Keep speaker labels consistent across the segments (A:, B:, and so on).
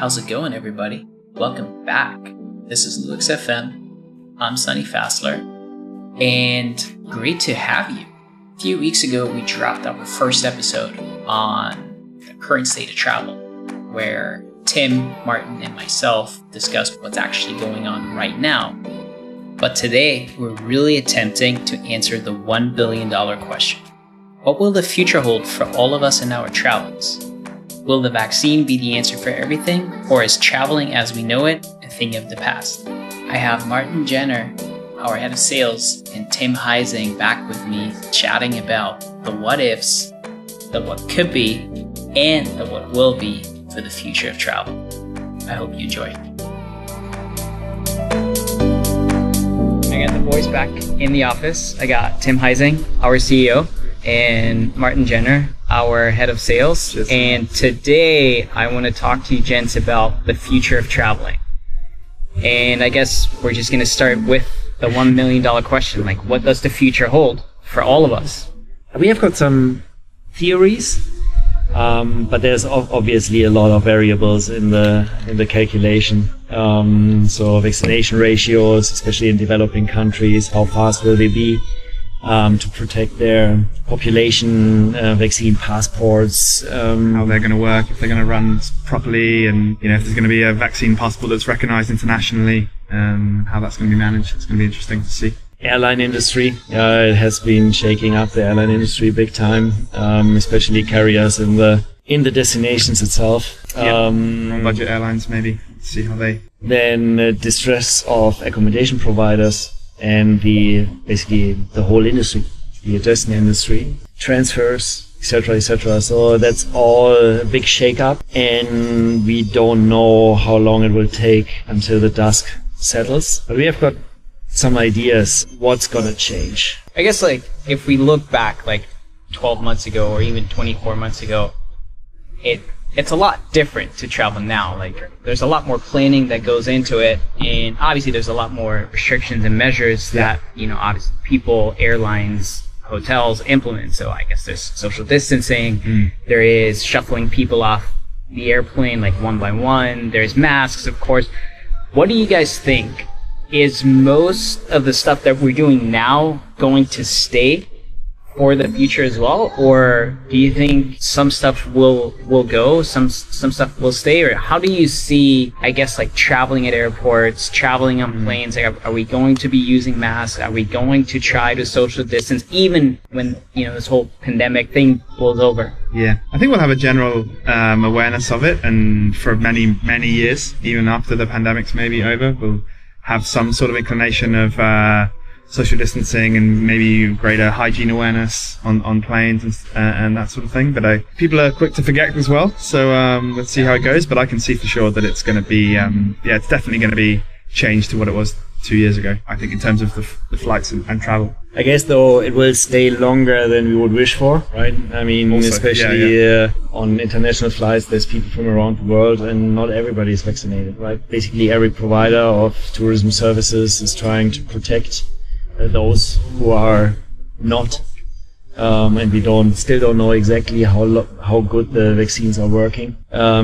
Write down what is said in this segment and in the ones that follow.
A: How's it going, everybody? Welcome back. This is Lux FM. I'm Sunny Fassler, and great to have you. A few weeks ago, we dropped our first episode on the current state of travel, where Tim, Martin, and myself discussed what's actually going on right now. But today, we're really attempting to answer the $1 billion question. What will the future hold for all of us in our travels? Will the vaccine be the answer for everything, or is traveling as we know it a thing of the past? I have Martin Jenner, our head of sales, and Tim Heising back with me chatting about the what ifs, the what could be, and the what will be for the future of travel. I hope you enjoy. I got the boys back in the office. I got Tim Heising, our CEO, and Martin Jenner, our head of sales. And today I want to talk to you gents about the future of traveling. And I guess we're just going to start with the $1 million question. Like, what does the future hold for all of us?
B: We have got some theories, but there's obviously a lot of variables in the calculation. So vaccination ratios, especially in developing countries, how fast will they be to protect their population, vaccine passports,
C: how they're going to work, if they're going to run properly, and if there's going to be a vaccine passport that's recognized internationally, how that's going to be managed. It's going to be interesting to see.
B: Airline industry, it has been shaking up the airline industry big time, especially carriers in the destinations itself.
C: Budget airlines, maybe. See how they.
B: Then distress of accommodation providers and basically the whole industry, the adjacent industry, transfers, etc., etc. So that's all a big shake-up, and we don't know how long it will take until the dust settles. But we have got some ideas what's gonna change.
A: I guess, if we look back 12 months ago or even 24 months ago, it's a lot different to travel now. There's a lot more planning that goes into it, and obviously there's a lot more restrictions and measures that, obviously people, airlines, hotels implement. So I guess there's social distancing, there is shuffling people off the airplane one by one, there's masks, of course. What do you guys think? Is most of the stuff that we're doing now going to stay for the future as well, or do you think some stuff will go, some stuff will stay, or how do you see, I guess, traveling at airports, traveling on planes? Are we going to be using masks? Are we going to try to social distance even when this whole pandemic thing blows over?
C: Yeah, I think we'll have a general awareness of it, and for many years, even after the pandemic's maybe over, we'll have some sort of inclination of social distancing and maybe greater hygiene awareness on planes and that sort of thing. But people are quick to forget as well, so let's see how it goes. But I can see for sure that it's going to be, it's definitely going to be changed to what it was 2 years ago, I think, in terms of the flights and travel.
B: I guess, though, it will stay longer than we would wish for, right? I mean, also, especially on international flights, there's people from around the world, and not everybody is vaccinated, right? Basically, every provider of tourism services is trying to protect those who are not, and we still don't know exactly how good the vaccines are working.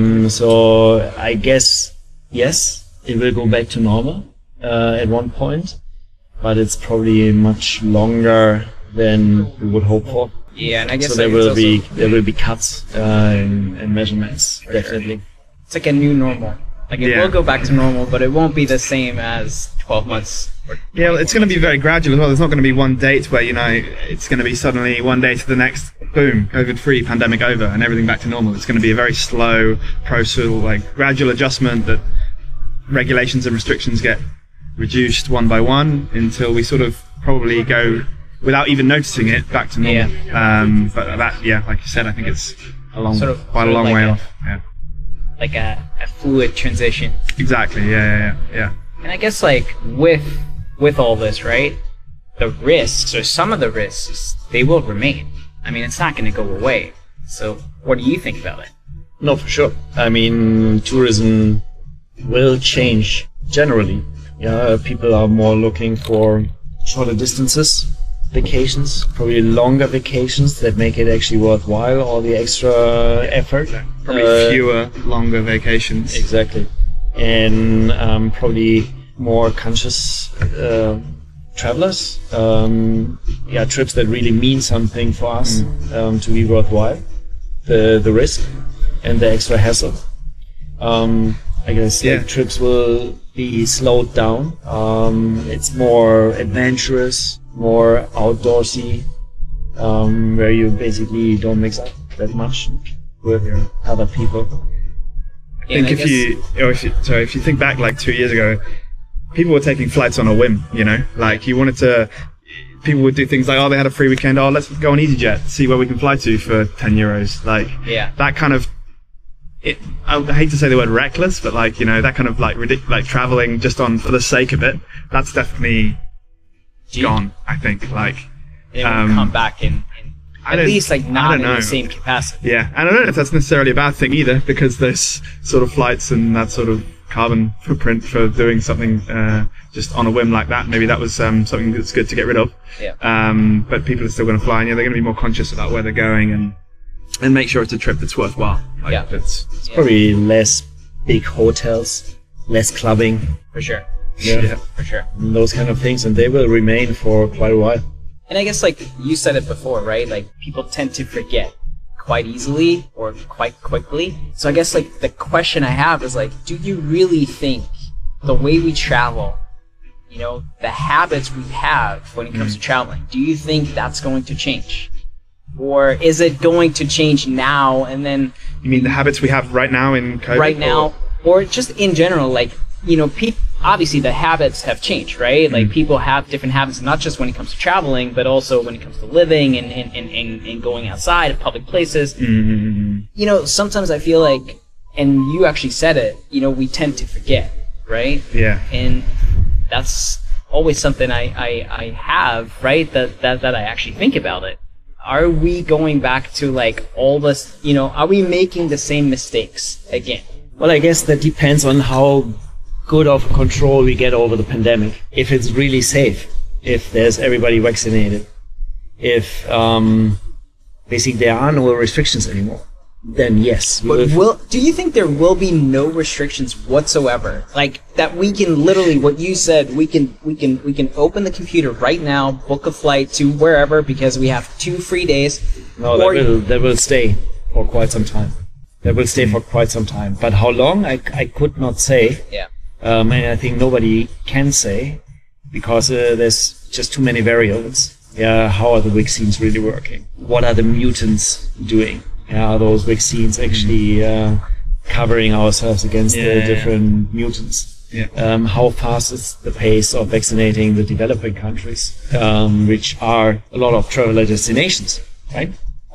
B: So I guess, yes, it will go back to normal at one point, but it's probably much longer than we would hope for.
A: Yeah, and I guess
B: so there will be cuts and measurements, definitely.
A: It's like a new normal. It will go back to normal, but it won't be the same as 12 months.
C: Yeah, well, it's going to be very gradual as well. There's not going to be one date where, it's going to be suddenly one day to the next, boom, COVID-free, pandemic over, and everything back to normal. It's going to be a very slow process, gradual adjustment that regulations and restrictions get reduced one by one until we sort of probably go, without even noticing it, back to normal. Yeah. But that, like you said, I think it's quite a long way off. Yeah.
A: Like a fluid transition.
C: Exactly. Yeah.
A: And I guess with all this, right, the risks, or some of the risks, they will remain. I mean, it's not going to go away. So what do you think about it?
B: No, for sure. I mean, tourism will change generally. Yeah, people are more looking for shorter distances, vacations, probably longer vacations that make it actually worthwhile, all the extra effort.
C: Probably fewer, longer vacations.
B: Exactly. And probably more conscious travelers. Trips that really mean something for us to be worthwhile. The risk and the extra hassle. I guess trips will be slowed down. It's more adventurous, more outdoorsy, where you basically don't mix up that much with other people.
C: I think if you think back like 2 years ago, people were taking flights on a whim. Like people would do things like, they had a free weekend. Let's go on EasyJet, see where we can fly to for €10. Like that kind of. I hate to say the word reckless, but that kind of like traveling just for the sake of it. That's definitely gone. I think it will
A: come back in at least not in the same capacity.
C: Yeah, I don't know if that's necessarily a bad thing either, because there's sort of flights and that sort of carbon footprint for doing something just on a whim like that. Maybe that was something that's good to get rid of.
A: Yeah.
C: But people are still going to fly, and they're going to be more conscious about where they're going and make sure it's a trip that's worthwhile.
B: It's probably less big hotels, less clubbing.
A: For sure.
B: Yeah,
A: for sure.
B: And those kind of things, and they will remain for quite a while.
A: And I guess you said it before, right? Like people tend to forget quite easily or quite quickly. So I guess the question I have is do you really think the way we travel, the habits we have when it comes to traveling, do you think that's going to change? Or is it going to change now and then...
C: You mean the habits we have right now in COVID?
A: Right now, or just in general, obviously the habits have changed, right? Like people have different habits, not just when it comes to traveling, but also when it comes to living and going outside of public places. Sometimes I feel and you actually said it, we tend to forget, right?
C: Yeah.
A: And that's always something I have, right? That I actually think about it. Are we going back to all this, are we making the same mistakes again?
B: Well, I guess that depends on how good of control we get over the pandemic. If it's really safe, if there's everybody vaccinated, if basically there are no restrictions anymore, then yes.
A: But do you think there will be no restrictions whatsoever? That we can literally, what you said, we can open the computer right now, book a flight to wherever because we have 2 free days.
B: No, that will stay for quite some time. That will stay for quite some time. But how long, I could not say.
A: Yeah.
B: And I think nobody can say because there's just too many variables. Yeah, how are the vaccines really working? What are the mutants doing? Are those vaccines actually covering ourselves against the different mutants? Yeah. How fast is the pace of vaccinating the developing countries, which are a lot of traveler destinations, right?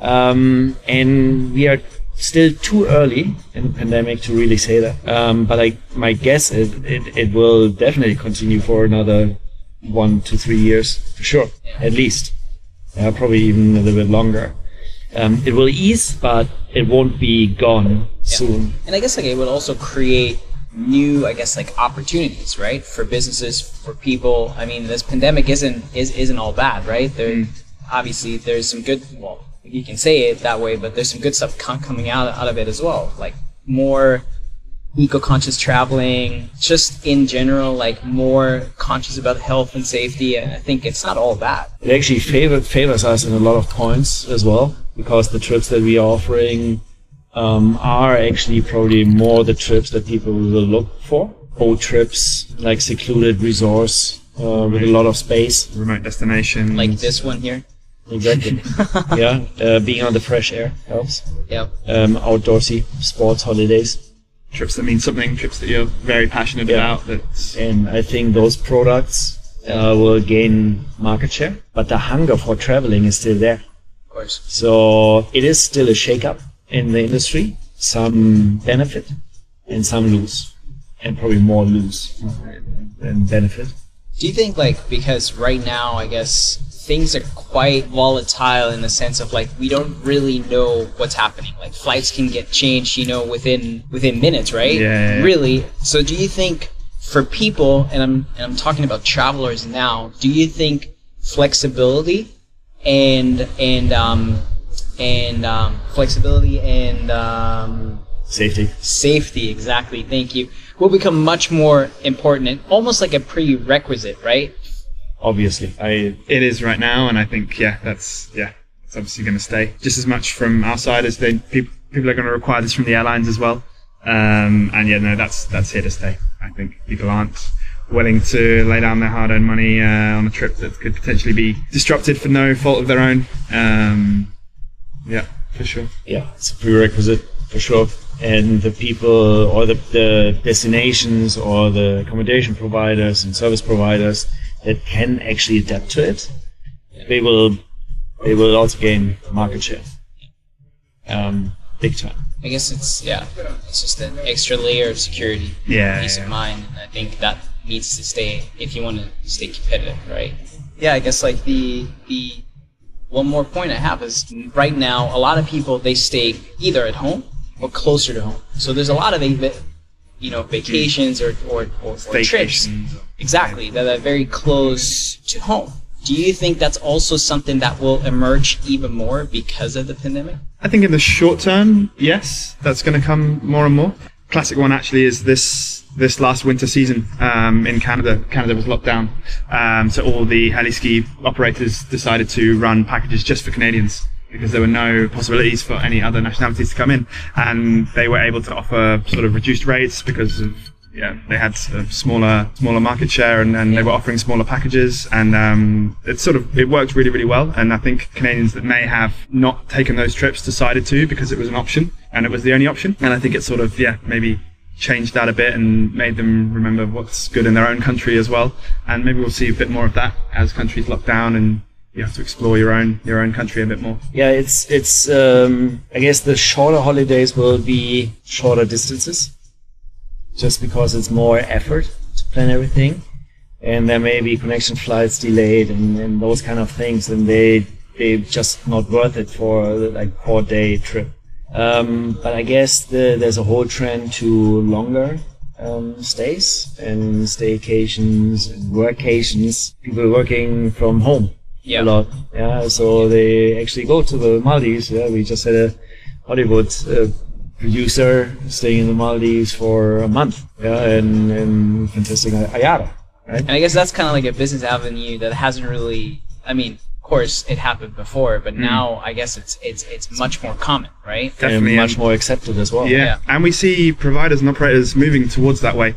B: And we are still too early in the pandemic to really say that. But my guess is it will definitely continue for another 1 to 3 years, for sure, at least. Probably even a little bit longer. It will ease, but it won't be gone soon.
A: And I guess it would also create new, opportunities, right, for businesses, for people. I mean, this pandemic isn't all bad, right? Obviously there's some good. Well, you can say it that way, but there's some good stuff coming out of it as well, like more eco-conscious traveling, just in general, more conscious about health and safety. And I think it's not all bad.
B: It actually favors us in a lot of points as well, because the trips that we are offering are actually probably more the trips that people will look for. Boat trips, secluded resorts with a lot of space.
C: Remote destinations.
A: Like this one here.
B: Exactly. Yeah, being on the fresh air helps.
A: Yep.
B: Outdoorsy sports holidays.
C: Trips that mean something, trips that you're very passionate about.
B: And I think those products will gain market share, but the hunger for traveling is still there.
A: Of course.
B: So it is still a shake-up in the industry. Some benefit and some lose, and probably more lose than benefit.
A: Do you think, because right now, I guess, things are quite volatile in the sense of we don't really know what's happening. Flights can get changed, within minutes, right?
C: Yeah.
A: Really. So do you think for people, and I'm talking about travelers now, do you think flexibility flexibility and safety, exactly, thank you, will become much more important and almost like a prerequisite, right?
C: Obviously, it is right now, and I think it's obviously going to stay just as much from our side as people are going to require this from the airlines as well. That's here to stay. I think people aren't willing to lay down their hard-earned money on a trip that could potentially be disrupted for no fault of their own. For sure.
B: Yeah, it's a prerequisite for sure. And the people or the destinations or the accommodation providers and service providers that can actually adapt to it, they will also gain market share. Big time.
A: I guess it's just an extra layer of security, peace of mind, and I think that needs to stay if you want to stay competitive, right? Yeah, I guess like the one more point I have is right now a lot of people, they stay either at home or closer to home. So there's a lot of vacations or trips, exactly, that are very close to home. Do you think that's also something that will emerge even more because of the pandemic?
C: I think in the short term, yes, that's going to come more and more. Classic one actually is this last winter season in Canada. Canada was locked down, so all the heli ski operators decided to run packages just for Canadians because there were no possibilities for any other nationalities to come in, and they were able to offer sort of reduced rates because of they had a smaller market share, and they were offering smaller packages, and it worked really, really well. And I think Canadians that may have not taken those trips decided to because it was an option and it was the only option. And I think it sort of maybe changed that a bit and made them remember what's good in their own country as well. And maybe we'll see a bit more of that as countries lock down and you have to explore your own country a bit more.
B: Yeah, it's I guess the shorter holidays will be shorter distances, just because it's more effort to plan everything, and there may be connection flights delayed and those kind of things, and they're just not worth it for like 4-day trip. But I guess there's a whole trend to longer stays and staycations and workations. People working from home a lot. Yeah, so they actually go to the Maldives. Yeah, we just had a Hollywood producer staying in the Maldives for a month, and fantastic Ayara, right?
A: And I guess that's kind of like a business avenue that hasn't really, I mean, of course it happened before, but now I guess it's much more common, right?
B: Definitely, and much more accepted as well.
C: Yeah, and we see providers and operators moving towards that way.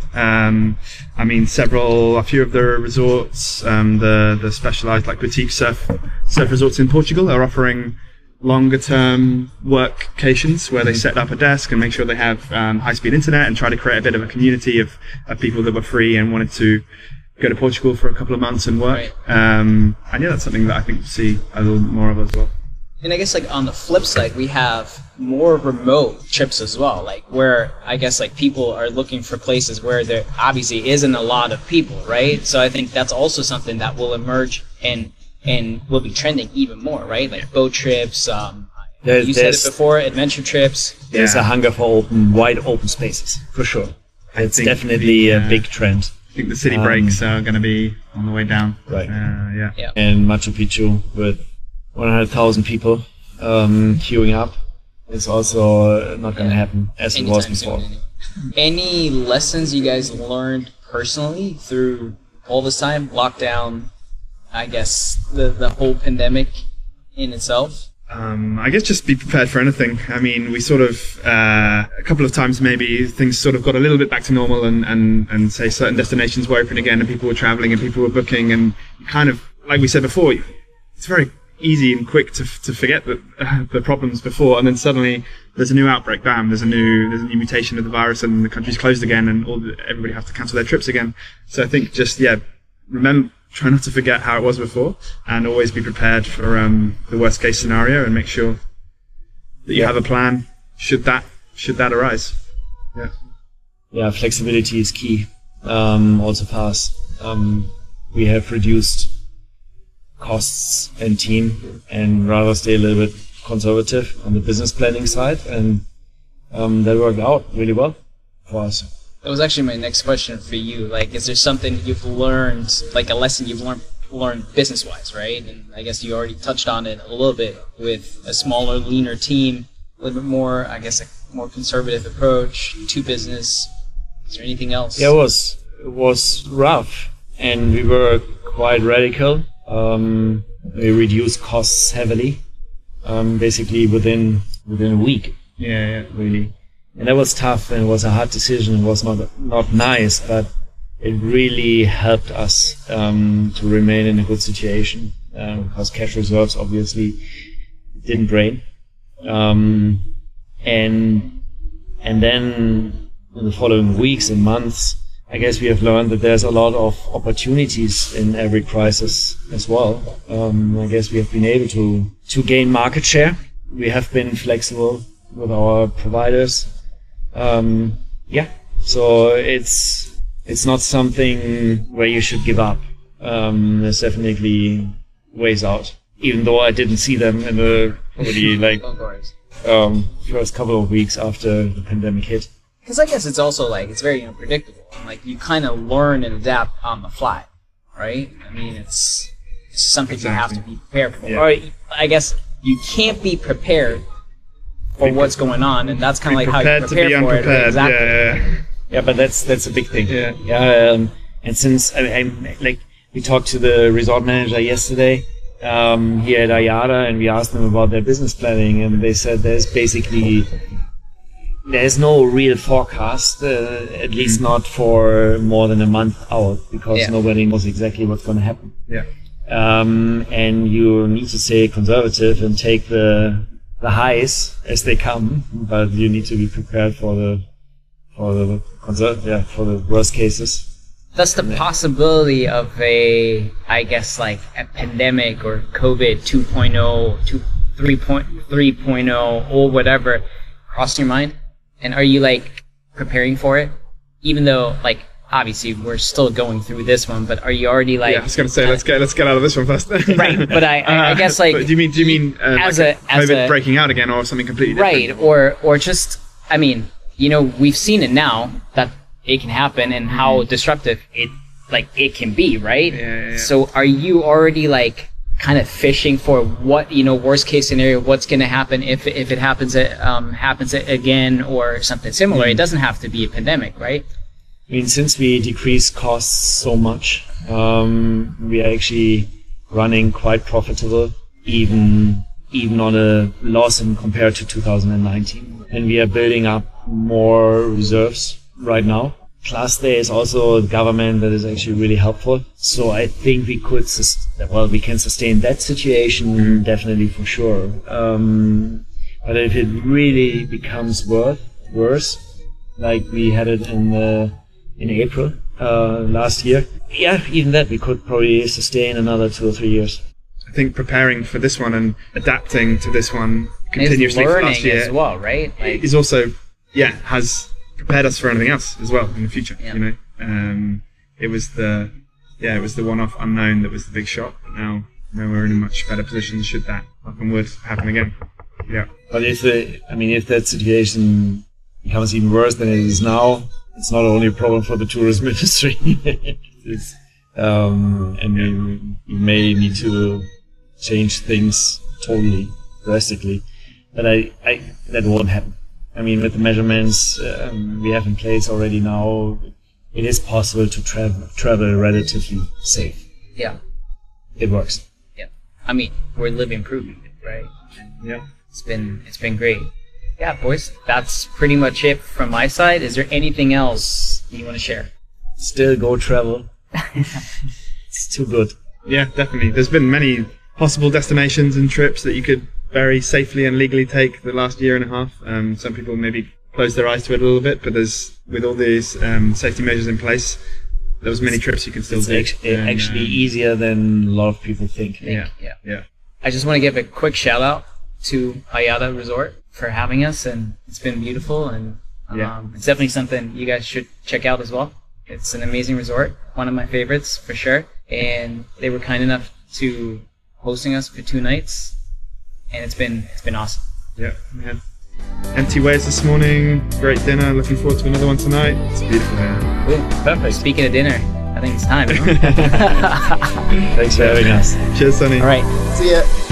C: I mean, a few of the resorts, the specialized like boutique surf resorts in Portugal are offering longer term workations where they set up a desk and make sure they have high-speed internet and try to create a bit of a community of people that were free and wanted to go to Portugal for a couple of months and work. And that's something that I think we'll see a little more of as well.
A: And I guess like on the flip side, we have more remote trips as well, like where I guess like people are looking for places where there obviously isn't a lot of people, right? So I think that's also something that will emerge and will be trending even more, right? Like boat trips, you said it before, adventure trips.
B: There's a hunger for wide open spaces, for sure. It's definitely a big trend.
C: I think the city breaks are going to be on the way down.
B: Right. And Machu Picchu with 100,000 people queuing up is also not going to happen as it was before.
A: Any lessons you guys learned personally through all this time, lockdown, I guess the whole pandemic in itself?
C: I guess just be prepared for anything. I mean, we sort of, a couple of times maybe things sort of got a little bit back to normal and say certain destinations were open again and people were traveling and people were booking, and kind of, like we said before, it's very easy and quick to forget the problems before, and then suddenly there's a new outbreak, bam, there's a new mutation of the virus and the country's closed again and everybody has to cancel their trips again. So I think just, try not to forget how it was before, and always be prepared for the worst case scenario, and make sure that you have a plan should that arise.
B: Yeah, flexibility is key. Also for us, we have reduced costs and team, and rather stay a little bit conservative on the business planning side, and that worked out really well for us.
A: That was actually my next question for you. Like, is there something you've learned, like a lesson you've learned learned business-wise, right? And I guess you already touched on it a little bit with a smaller, leaner team, a little bit more, I guess, a more conservative approach to business. Is there anything else?
B: Yeah, it was rough, and we were quite radical. We reduced costs heavily, basically within a week.
C: Yeah,
B: really. And that was tough, and it was a hard decision. It was not nice, but it really helped us to remain in a good situation, because cash reserves obviously didn't drain. And then in the following weeks and months, I guess we have learned that there's a lot of opportunities in every crisis as well. I guess we have been able to gain market share. We have been flexible with our providers. So it's not something where you should give up. There's definitely ways out, even though I didn't see them in the probably first couple of weeks after the pandemic hit.
A: Because I guess it's also like, it's very unpredictable. Like, you kind of learn and adapt on the fly, right? I mean, it's something you have to be prepared for.
C: Yeah.
A: Or I guess you can't be prepared for what's going on, and that's kind of like how you prepare for it. Exactly.
B: Yeah, but that's a big thing.
C: Yeah.
B: And since we talked to the resort manager yesterday here at IATA, and we asked them about their business planning, and they said there's no real forecast, at least not for more than a month out, because nobody knows exactly what's going to happen.
C: Yeah.
B: And you need to stay conservative and take the highs as they come, but you need to be prepared for the worst cases.
A: That's the possibility of a pandemic or COVID 2.0, 3.0, or whatever cross your mind? And are you like preparing for it? Even though obviously we're still going through this one, but are you already like?
C: Yeah, I was going to say let's get out of this one first.
A: Right, but I guess like.
C: Do you mean COVID breaking out again, or something completely different?
A: Right, or just we've seen it now that it can happen and how disruptive it can be, right?
C: Yeah.
A: So are you already kind of fishing for what worst case scenario, what's going to happen if it happens again or something similar? It doesn't have to be a pandemic, right?
B: I mean, since we decreased costs so much, we are actually running quite profitable, even on a loss in compared to 2019. And we are building up more reserves right now. Plus, there is also the government that is actually really helpful. So I think we can sustain that situation definitely for sure. But if it really becomes worse, like we had it in April last year, even that we could probably sustain another 2 or 3 years.
C: I think preparing for this one and adapting to this one continuously for last year
A: as well, right?
C: Is also has prepared us for anything else as well in the future.
A: Yeah.
C: It was the one-off unknown that was the big shock. But now we're in a much better position should that, knock on wood, happen again. Yeah.
B: But if that situation becomes even worse than it is now, it's not only a problem for the tourism industry. And we may need to change things totally, drastically. But that won't happen. I mean, with the measurements we have in place already now, it is possible to travel relatively safe.
A: Yeah.
B: It works.
A: Yeah. I mean, we're living proof, right?
C: Yeah.
A: It's been great. Yeah, boys, that's pretty much it from my side. Is there anything else you want to share?
B: Still go travel. It's too good.
C: Yeah, definitely. There's been many possible destinations and trips that you could very safely and legally take the last year and a half. Some people maybe close their eyes to it a little bit, but with all these safety measures in place, there's many trips you can still do.
B: It's actually easier than a lot of people think.
C: Yeah.
A: I just want to give a quick shout out to IATA Resort for having us, and it's been beautiful, and it's definitely something you guys should check out as well. It's an amazing resort, one of my favorites for sure, and they were kind enough to hosting us for 2 nights. And it's been awesome.
C: Yeah. Empty ways this morning. Great dinner. Looking forward to another one tonight. It's beautiful here.
A: Cool. Perfect. Speaking of dinner, I think it's time.
B: Thanks for having us.
C: Cheers, Sonny.
A: All right.
C: See ya.